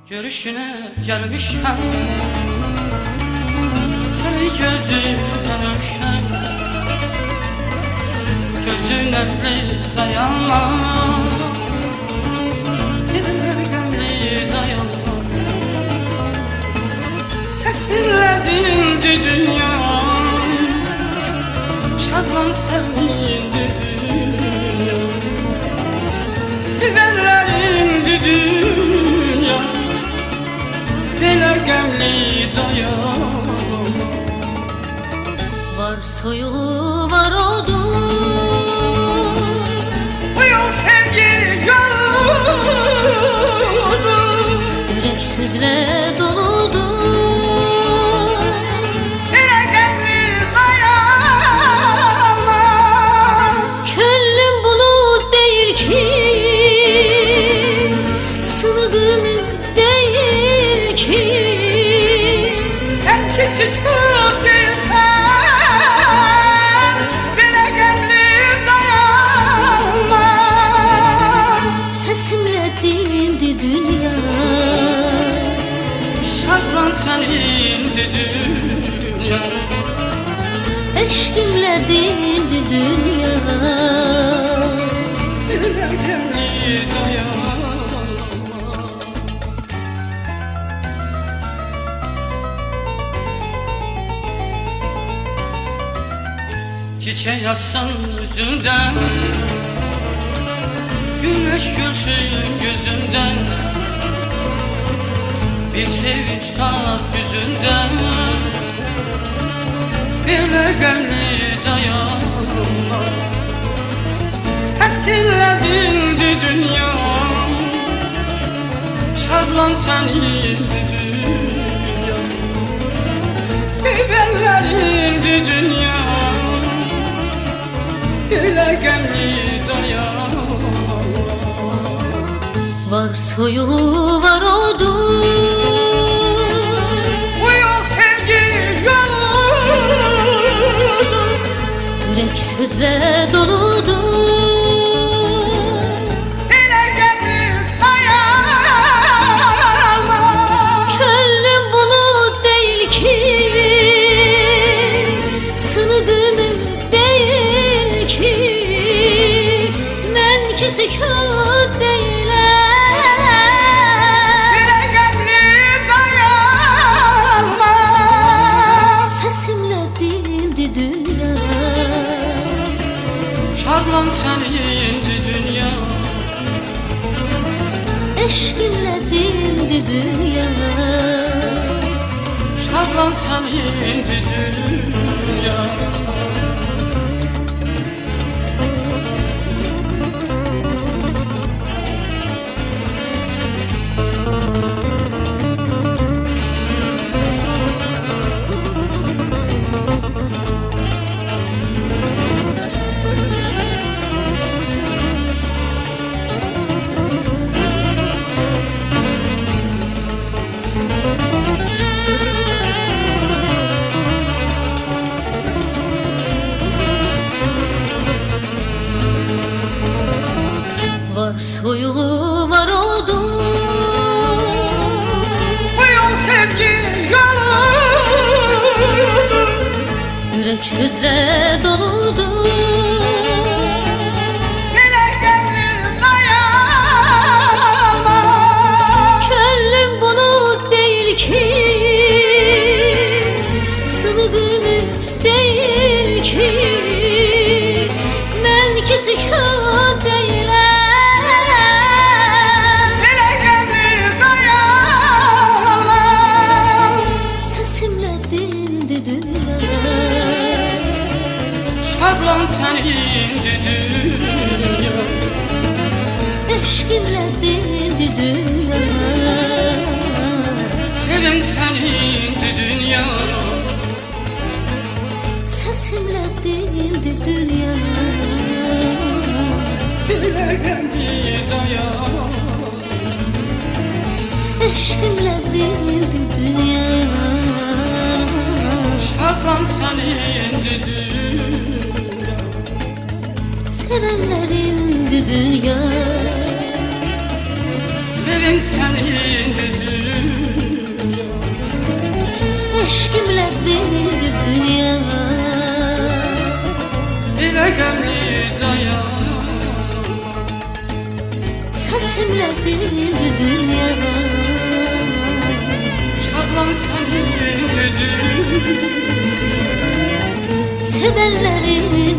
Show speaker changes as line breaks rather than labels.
Görüşüne gelmişim, seni gözünden öpşen, gözüne dayanmam, diline gemli dayanmam. Sesinle dindi dünya, şadlan sevindi dünya. Siverlerimdi dünya, bile gemli dayanamam.
Var soyu var odu,
Bu yol sevgi yoludur,
yürek sözle doludur.
bile gemli dayanamam.
Könlüm bulut değil ki, sınıdım değil ki.
Sen ki sükut değilsen, bile gemli dayanamam.
Sesimle dindi dünya,
Şadlan senindi dünya,
eşkimle dindi dünya.
bile gemli dayanamam. Çiçek yazsın yüzünden, güneş gülsün gözünden, bir sevinç tat yüzünden, bile gemli dayanamam. Sesinle dindi dünya, şadlan sen indi dünya. Sevenler indi dünya, bile gemli dayanamam.
Var soyu var odu,
Bu yol sevgi yoludur,
yürek sözle doludur.
bile gemli dayanamam.
Könlüm bulut değil ki, sınıdım değil ki. Men ki sükut değilim,
Bile gemli dayanamam.
sesimle dindi dünya.
Şadlan sen indi dünya,
Eşkimle dindi dünya.
şadlan sen indi dünya.
Var soyu var odu,
Bu yol sevgi yoludur,
yürek sözle doludur.
bile gemli dayanamam.
Könlüm bulut değil ki, sınıdım değil ki. Men ki sükut değilim,
Bile gemli dayanamam.
sesimle dindi dünya.
Şadlan sen indi dünya,
Eşkimle dindi dünya.
sevin sen indi dünya.
Sesimle dindi dünya.
Bile gemli dayanamam.
Eşkimle dindi dünya.
Şadlan sen indi dünya,
Sevenler indi dünya.
sevin sen indi dünya.
sesimle değildi dünya.
Çalan senin düdüğün.
Sevenlerin